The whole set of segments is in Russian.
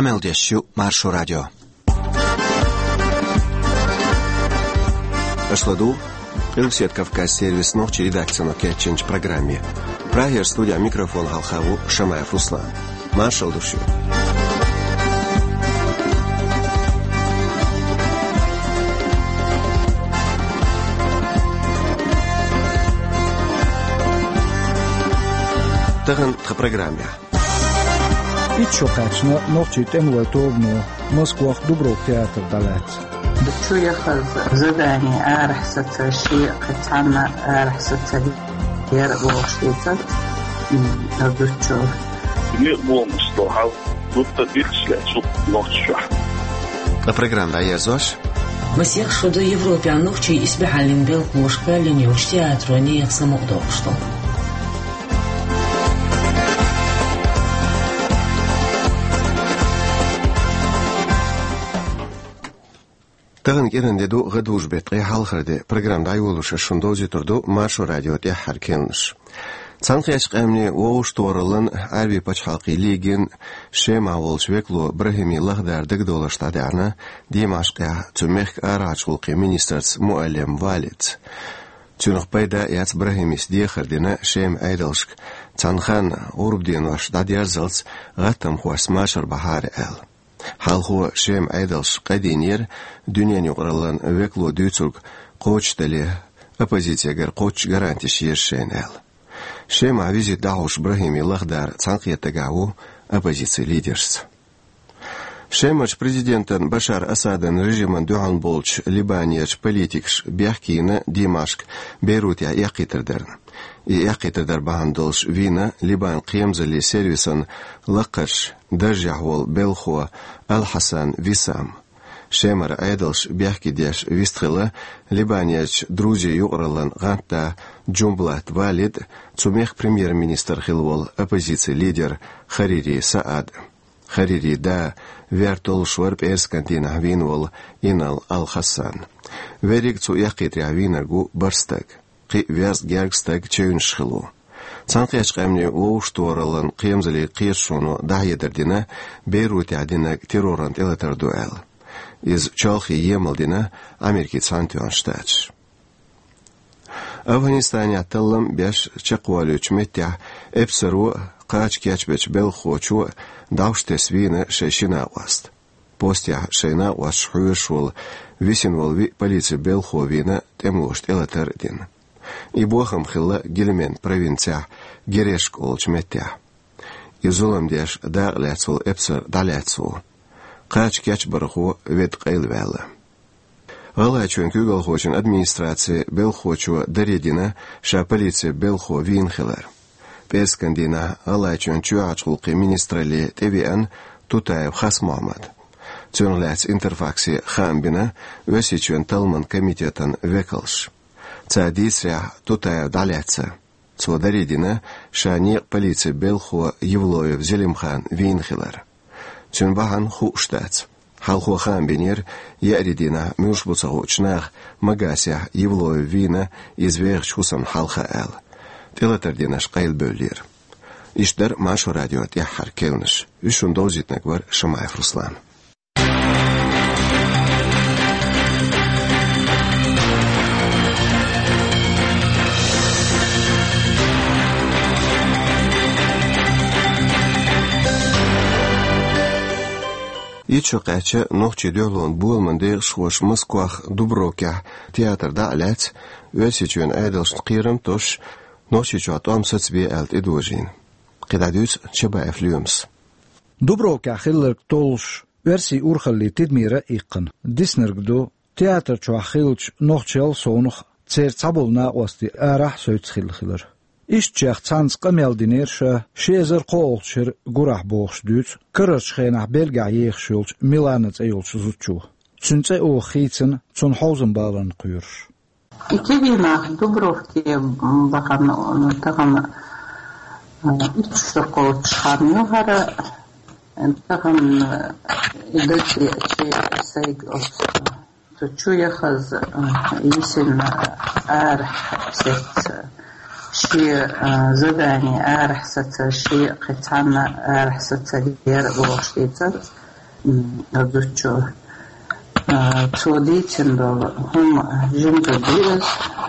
Amel-10 Marşo Radyo. Ашладу, Илсет Кавказ сервис ночи редакцияны кетченч программе. Прагер студия микрофон Халхаву Шамаев Руслан. Маршал душу. Таган в программе. Итшокачна ночи темлатовну Москва Дубров театр далец. شو ياخذ زداني أرحسة شيء قطعنا أرحسة يرقو شيء أدرتشو نقبل مصطلح ضد بيخشلة شو نوتشح. البرنامج عايزوش مسيح شو до Европе ночи испехалин бел мошка линеуш театру не самоудобство. تغن كيرن دو غدوش بيتقي حال خردي برنامج دايولوش شوندوزي تردو مارشو راديو تي حركنش تنقيش قامني ووش تورلن عربي باش حلقي ليجن شيما والشويكلو برهمي لغدار دق دولش تادعنا ديماشقيا تميخ اراج خلقي مينيسترز مؤلم والد تنخ بيدا يات برهميس دي خردنا شيم ايدلشك تنخان اوربدين واش داديار زلز غتم خواس ماشر بحار ال حال هو شيم ايدلش قدينير دنيا يقرلن ويكلو دوتسوك قوش دلي оппозиция гар قوش гарантي شيرشين ال شيم عويزي دعوش برهيمي لغدار تنقية تقاو оппозиции лидерс. شيمش президентен Башар Асаден режиман дуан болч Либаниеш политикш бяхкина Димашк Бейрут я яқитердерн. И яқитердер бахандолш вина Либан қиемзали сервисан лақаш дажяхвол Белхуа Ал-Хасан Висам. Шемар айдалш бяхки деш вистхила Либаниеш друзі юqrалан ганта Джумблат Валид цумех премьер-министр хилвол оппозиции лидер Харири Саад. Харири да вертол шварп эскантина винвол инал Ал-Хасан. Верик цу яқитри авинагу барстаг. قي وياس جاركستاك تشين شخلو تنقيش قامني ووشتورلن قيمزلي قيشونو داعية دردنا بيروت عدنا تيرورانت إلا تردوال إز تشالخي يمل دينا أمريكي تسانتوان شتاتش أفغانستان يعتلم بيش تشقوالو تشمتع إبسرو قاش كياتش بلخوشو داوش تسوين شيشنا واست بوستيا شينا واشحوشول ويسين والوي полиция بلخووينا تموشت إلا تردين И бохам хилла гельмен провинция Герешк олчметя. И зулам деш дагляцул эпсер даляцул. Кач кяч бараху вет қайлвәлі. Галачуен күгалхочен администрация белхочу даредина ша полиция белхо винхилар. Пескандина галачуен чуачулқи министрали Тевиан Тутаев Хасмамад. Цюнгляц интерфакси Хамбина өсичуен талман комитетан векалш. Цадисря Тутаев даляца. Цводаридина шани полиция Белхуа Евлоев Зелимхан Винхилар. Цюнбахан хуштац. Халхуа Хамбинир Яридина Мюшбуцагучнах Магася Евлоев Вина извех хусам халха эл. Телатардина шкайл бөлир. Иштар Маршо Радио тяхар келниш. Вишун дозитнак бар Шамаев Руслан. Итшокача ночи дёлон булман дершвош Москвах Дубровка театр далец весичуен айдалш қирам тош ночи чуатам соцве алт идожин. Қидадюц Чабаев Люмс. Дубровка хиллер толш верси урхалли тидмира иққан. Диснергдо театр чуахилч ночел сонух цер цабулна ости арах сөйцхилхилер. Ишчах цанц камелдинерша шезер қолчер гурах боғшдюц, кырырчхенах белга ехшулч миланец эйолч зучу. Цунце о хитсен цун хаузенбалан кюрш. Икевина Дубровке бахан таган ишсокол чхарнюгара таган идачи сейг зучу яхаз исин арх сет شيء زداني أرحسة شيء قطعنا أرحسة يرقو شيء أدوتشو توديتين دول هم جنب ديز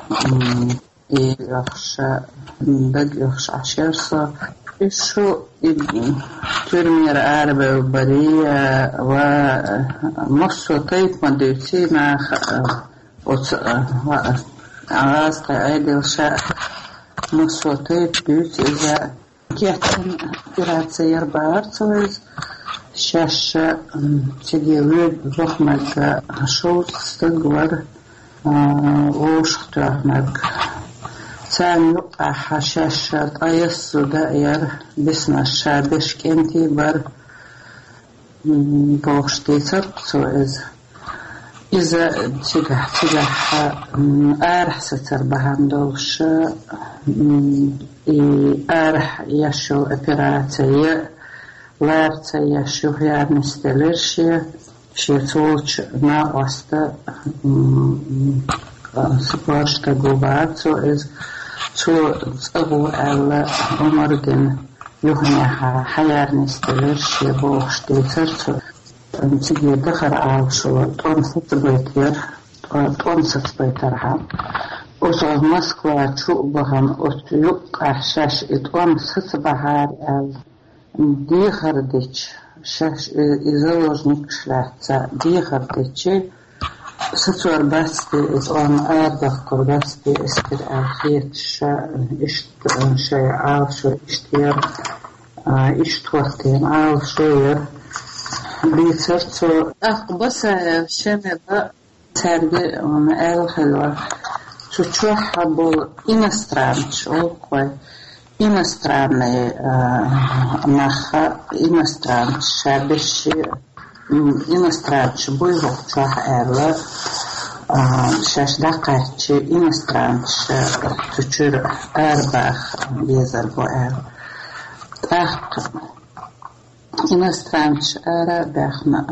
يخش عشرة إيشو ترمير عربي وبرية ومصو طيب مديوتي مع عواز قاعدة وشاء مصو طيب بيوتي إذا كيحتم إرادة يربع أرتوز شاشة تجيويد رحمك شوط استقبر وشختو أحمك ثاني يقع حشاشة طيس دائر بسم الشابش كنتي بر بوشتي ترقصو إذا تجح آرح ستر بهندوش آرح يشو أبيراتي لارتي يشو هيار نستلرشي شيطولش ما أستا سباشتا قوباتو تو تقو على عمرجن يهنيها حيار نستلرشي بوشتي ترتو تجي دخل عاوشو تونست بيتر هم وصل مسكوا شو بهم ويقع شاش تونست بهار دي خردش شاش إزوجنك شلحتا دي خردش ستور باستي إتوان آردخ كرداستي استر آخيت شاي عاوشو اشتير اشتوقتين عاوشو بيترتو بس شمل تربي الحلوة تشوح بول إنسترانش أوكي إنستراني نخا إنسترانش شابش إنسترانش بويروح تشوح أرلا شاش دقاتش إنسترانش تشير أرباخ بيزر بو أرلا إنسترانش أرا بخنا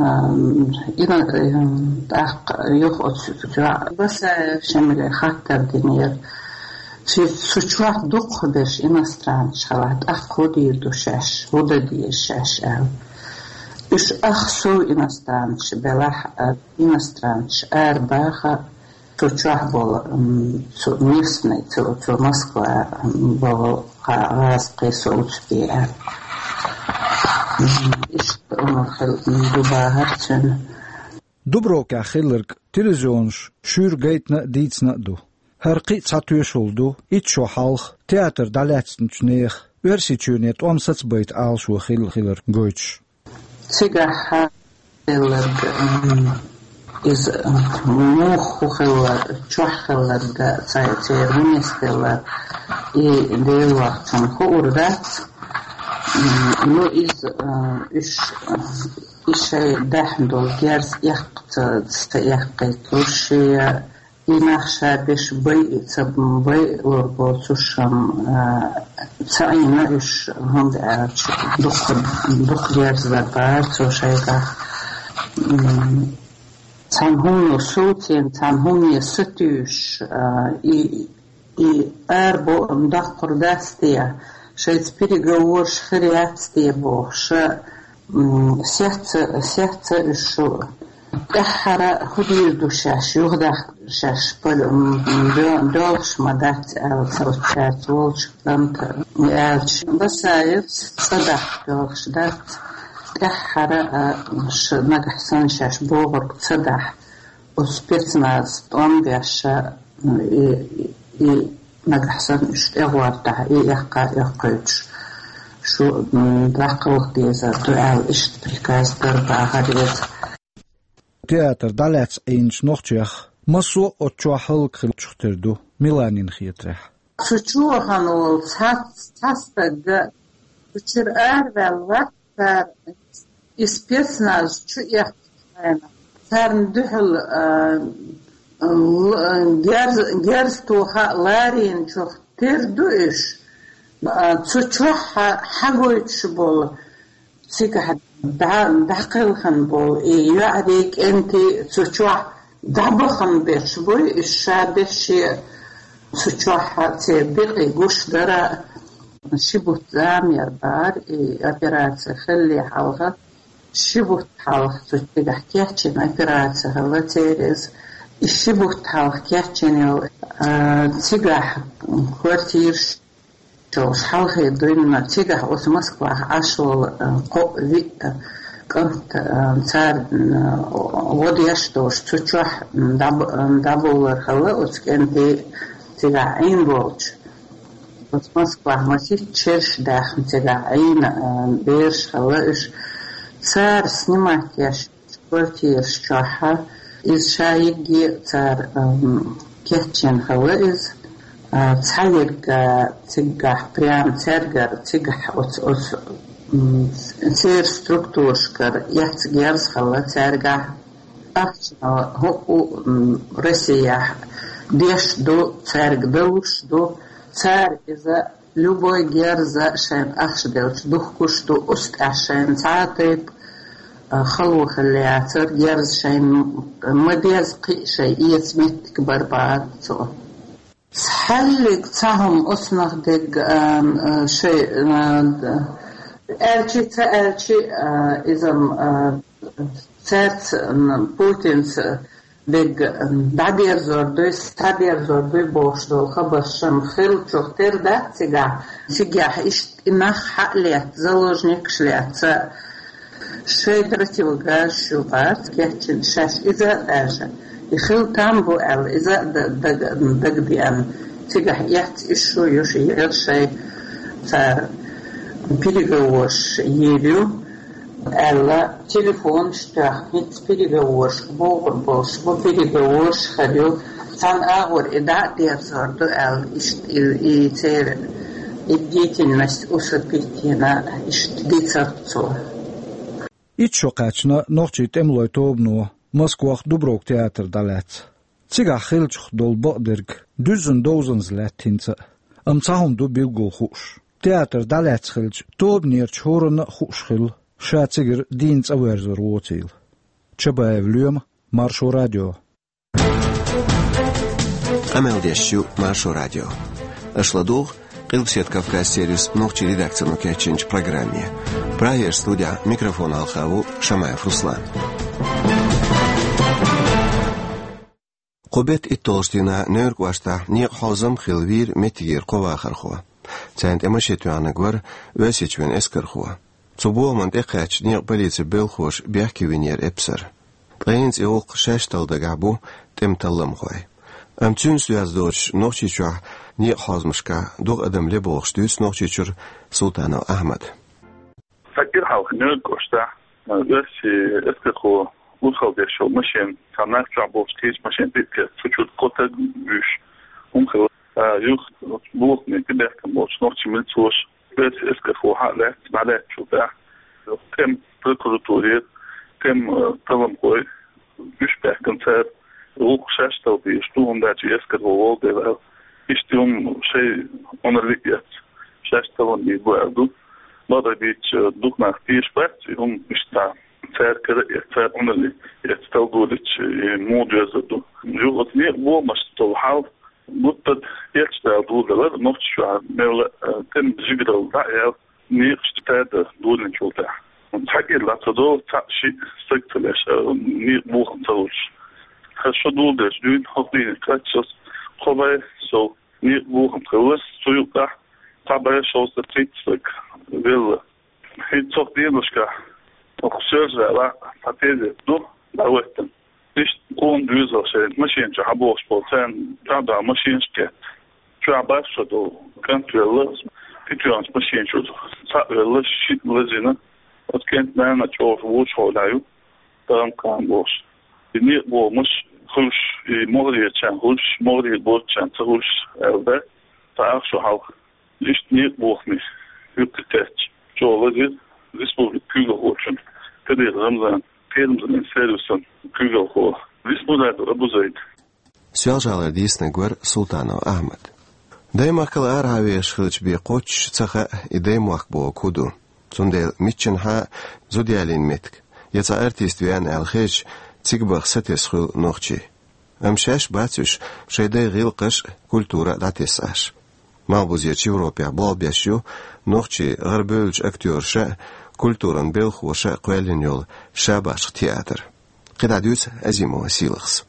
إن يخوض سجوا بس شمل خاطر دنير في سجوا دق بش إنسترانش خلات خودي دوشش هودا دي شش إيش أخسو إنسترانش بلح إنسترانش أربعة سجوا بول نيسني تو مسكوا بول راس قيسو تبيع Dubroka xillerk televizions schuur geitna dietsna do. Herqi tsatuish oldu, itcho halch, theater daletstens neer, versitunet omsats beit alsho xiller goits. Sigaha xillerk is moch xiller, choch xillerk tsaytser minister I deelwacht van geoordat. Nu is دحندول جرس يقتلوشي إنخشى بش بي تبن بي وربوتوشم تأينا إش هم دق جرس دبار توشيغا تنهم نصوتين تنهم يستيوش أربو مدقر داستيا شايت переговорш хряцтие боша сердце шо кахара худир душаш югдах шаш пол долш мадат алцарчат волч танка ялч басаев садах долш дат кахара нагахсан шаш богор садах успецназ он бяша и نجحسن إغوارتها يقعدش شو دقوق ديزا دعال إشت بالكاز دربا غريت تياتر دالاتس إنش نوختيخ مسو أتشوحل خلتشتردو ميلانين خيترح تشوحن والتاستق بتشر والوقت إسبيسناز شو يحتاجنا تارن دحل جرستوها لارين شوف تردوش تشوح حقويتش بول سيكا دقيقن بول يعريك انت تشوح دبخن بيش بول الشابش تشوح تبقي قوش درا شبوت زامير بار أبيرات خلي حلغة شبه حالخ تجاه كيتشن أوبراتسا هلا تيرز الشبه حالخ كيتشن تجاه كوارتير شوش حالخ يدوين تجاه أس موسكوا عشول كنت صار وديشتوش تشوح دابولر هلا أسكنتي تجاه عين بولش أس موسكوا مسيح تشرش داخل تجاه عين بيرش هلا إيش صار سنمات يش كوارتير شوحة إز شايجي صار كيتشن هلا إز تحيل تجاه بريام ترجر تجاه أس سير ستركتور شكر يحتجرز خلا ترجع هو روسيا ديش دو ترج دوش دو تر إذا любой герза шен ахшделч духкуш до ост ашен цаатеп خلو خلياتر جرز شين مديز قي شيء يسمت كبر بعد صو حلق تهم أصنع دق شيء أرشي إذا سات بوتينس دق دابير زوردوي ستابير زوردوي بوش دول خبص شم خيل شوختير ده سيجاح إيش إنخ حقليات زلوجنيك شليات شيء противогаз شوبات كيتشن شاش إذا أجا يخيل تامبو أل إذا دق بيان تيجح يحت إشو يوشي شيء صار переговорш елю ألا تليفون شتاح نت переговорш بوش переговорш خليو تان أغور إداء ديرزاردو أل يتير الديتنность усыпитина иштдицарцо Итшоқачна нохчи темлой тобну Москвах Дуброк театр далец. Цига хилчх долбодерг дүзен доузенс латтинца. Амцахум ду билгул хуш. Театр далец хилч тобнир чхорна хушхил. Шацигер динц аверзер вотил. Чабаев люм Маршо радио. Амелдешью Маршо радио. Ашладух Qilbset Kafkas Serius нохчи редакцияну кечинч программе. Праер студия микрофон Алхаву Шамаев Руслан. Qobet ittolstina nörgwashta niq hazam khilvir metigir qova kharxwa. Tsant emashetuana gwar wesechwen eskerxwa. Tsubo manteqach niq politsiya belxosh biakivinier epser. Trains eoq shashtalda gabu temtallam khoy. Amtsun suyazdoch nochichwa niq hazmishka dog adam leboxstus nochichur Sultano Ahmad. Fakir hal nörgwashta wesi eskerxwa Uthaldesho machine kan nachjabos kees machine dit futur kota büş onkel yuch boek met de berken bots nog chimel soos het is gevoel halet balet chuta tem prokuratorie tem tavam koy büş berken ter ook zestel die stoom dat je esker wel de is şey onderlik het zestel die boerdo maar dat doek naar 4 sport is daar Cerca é onde está o dolet modezado. Eu tinha boa mas estou hal mutta está o dolet não está nela tem digital da é está da dolet chuta. Taque lá todo taxi sectores nie boa todos. Hasso dolet doen hopping kratsos como so nie boa todos so tá trabalha só o trick will het toch deelska Oxurza la patede do la wetten. Ist konduzer zijn machine te hebben sporten daar machines ket. Trabalho só do controller. Pitchons machine should wel shit lezina. Wat kent men dat je over woord houden. Dan kan bos. Die niet bo mus huls mogelijk zijn huls mogelijk bot zijn te huls elbe. Daar zo hou. Ist niet bo mis. Hütte test. Zo lezit. Respublik Kugelhoortjen. Kadir Ramzan, Kermzan en Servisan Kugelhoor. Respublik Abuzayt. Suyaljalar disne gwar Sultano Ahmad. Daymakal arhavish khilch bi qoch tsaxa idey muakbo kudu. Zundel mitchen ha zodialin metk. Yatsa artist vian alkhich tsigbakh sateskhul nokhchi. Amshash batsush shayday ghilqash kultura datesash. Malbuziyat Европа балбяшу нохчи гърбөлж актёрша كولتورن بالخوشة قوالين يول شاباش تياتر قداديوس أزيمو وسيلغس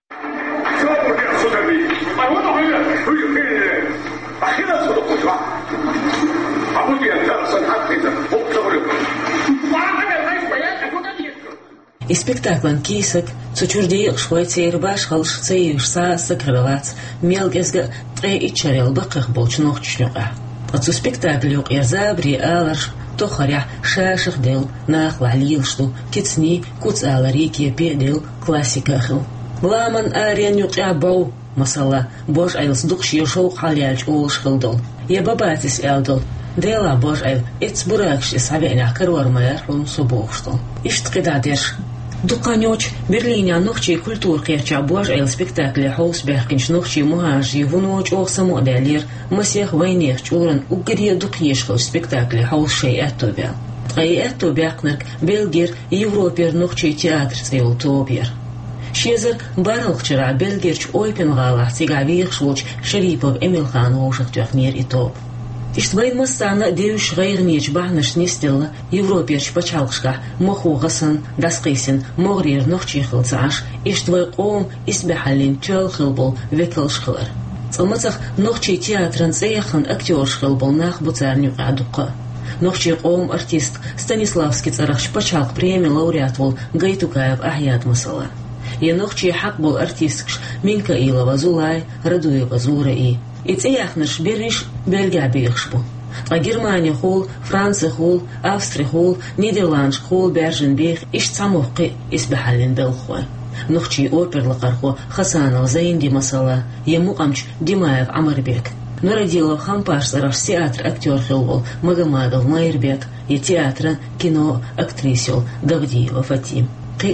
И спектакль кисок, цучурди швейцар баш халш цейш са сакрелац, мелгезга трей и чарел баках болчнох чнюга. Отцу спектакль юк ярзабри аларш, то харя шашах дел, нахла лилшту, кицни, куц аларики педел, классика хил. Ламан арен юк ябау, масала, бож айлс духш юшоу халялч улш хилдол. Я бабатис элдол. Дела бож айл, эц буракш исавеня карвар майархун субохштол. Ишт кедадерш. Дуканёч Берлине нухчи культуркерча бож айл спектакле хоус бехкинч нухчи мухажи вуноч охсамо далер масех вайнех чуран угрия дукешхол спектакле хоус шей этобя. Ай этобякнерк Белгер Европер нухчи театр цейл тобер. Шезер баралхчара Белгерч ойпен гала цигавих швоч Шарипов Эмилхан ошах тёхнер и топ. Иштвайн массана деюш гайрнеч бахнаш нестелла Европерч пачалшка мохугасан дасқисин могрир нохчихылцаш иштвай қом исбехалин тёлхылбол векалшхылар. Цамацах нохчи театран цеяхан актёршхылбол нах буцарню адуqa. Нохчи қом артист Станиславский царахш пачалк премия лауреат вол Гайтукаев Ахьят масала. Я нохчи хак был артисткш Минка Илова Зулай Радуева Зураи. И цеяхнаш бериш Бельгия бейхшбу. А Германия хол, Франция хол, Австрия хол, Нидерланд хол, Берженбех, иш цамохки исбехалин белхой. Нухчи оперлы қарху Хасанов Заинди масала, ему амч Димаев Амарбек. Народилов Хампаш сараш театр актер хилвол Магомадов Майербек и театра кино актрисел Гавдиева Фатим.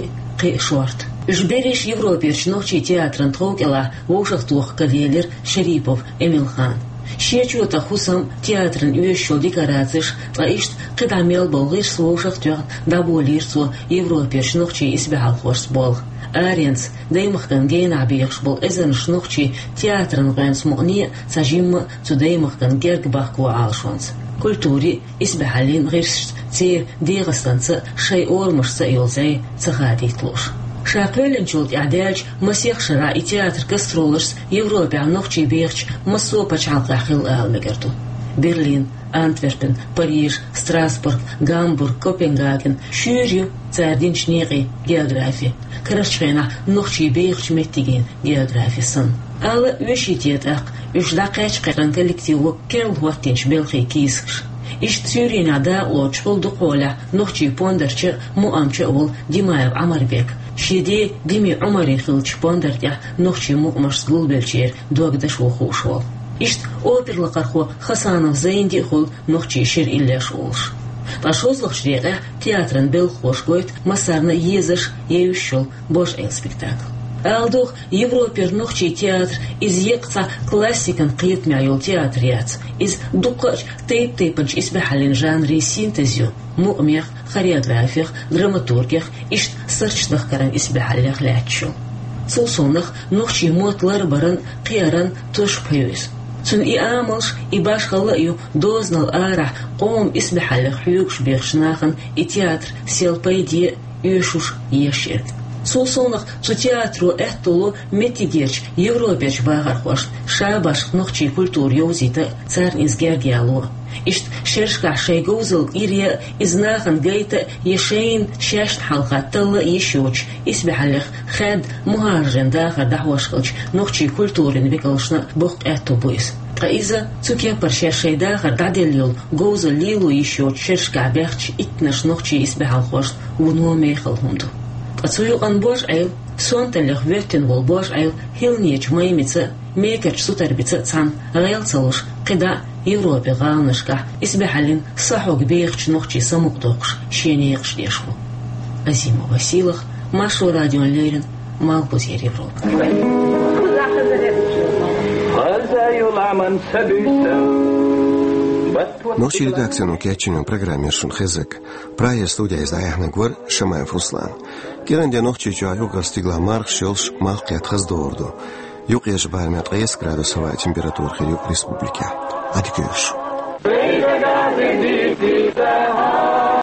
Қи шорт. Жбериш Европерч нохчи театран тхокела вошахтух кавелер Шарипов Эмилхан. Щечута хусам театран уещел декорациш, ишт кедамел болгиш свошахтух даболирсо Европерч нохчи избегал хошс бол. Аренц деймахтан гейна бейхшбол эзен шнохчи театран гэнс мугни сажимма цудеймахтан гергбахку алшонс. Культури избегалин гирс цир дегастанца шей ормашца юлзей цахадитлуш. Шакелен чулт ядяч масех шара и театр гастролерс Европе нохчи бейхч массо пачалка хил алмегерту. Берлин, Антверпен, Париж, Страсбург, Гамбург, Копенгаген, Шюрью, Цардинчнеги, география. Карашчена нохчи бейхч меттиген география сын. Алла вешитетак, ушлакачкан коллективу керл хуаттинч белхи кискш. Ишт Сюрина да лочпол духоля нохчи пондерче муамче ол Димаев Амарбек. Шеде Дими Умари хилч пондертя нохчи муамаш сгулбелчер дуагдаш ухушвол. Ишт оперлы қарху Хасанов Заинди хул нохчи шер иллеш олш. Пашозлық шреға театрын бел хош гойт масарна езыш еющол бош эл спектакль. Алдух Европер нохчи театр из екца классикан қиетмяйол театр яц. Из дукач тейп-тейпанч избехалин жанри синтезию, муъмех, хореографиях, драматургиях, ишт сырчдах каран избехалях ляччол. Сулсонах нохчи мотлар баран қияран туш паюис. Цун и амалш и баш халаю дознал арах қом избехалях хюгш бехшнахан и театр сел пайди юшуш ешерг. Сулсонах цу театру эхтулу метигерч Европеч багархош шабаш нохчи культур юзита цар из Гергиалу. Ишт шершка шейгузл ирия изнахан гейта ешейн шашт халхаттала ешуч избехалях хад мухаржен дахар дахвашхалч нохчи культурин викалшна бух эхту буис. Qaisa цуке парше шейдахар даделил гузл лилу ешуч шершка бехч итнаш нохчи избехалхош уну мейхал хунду. Ацуюган бош айл сонтелях вертен вол бош айл хилнеч маймица мекерч сутарбица цан гайл цалуш кида Европе галнышка избехалин сахуг бейхч нохчи самуктокш шенеекш дешху. Азима Василах, Машу радио Лерин, Малбузер Европа. Нохчи редакцияның кәтчінің программершін хызык. Прая студия изаяхны гвар Шамаев Руслан. Керенде нохчи чуаюға стигла марк шелш малқият хызды орду. Юқ еш бармет 5 градусова температура хирюк республика. Адикөш.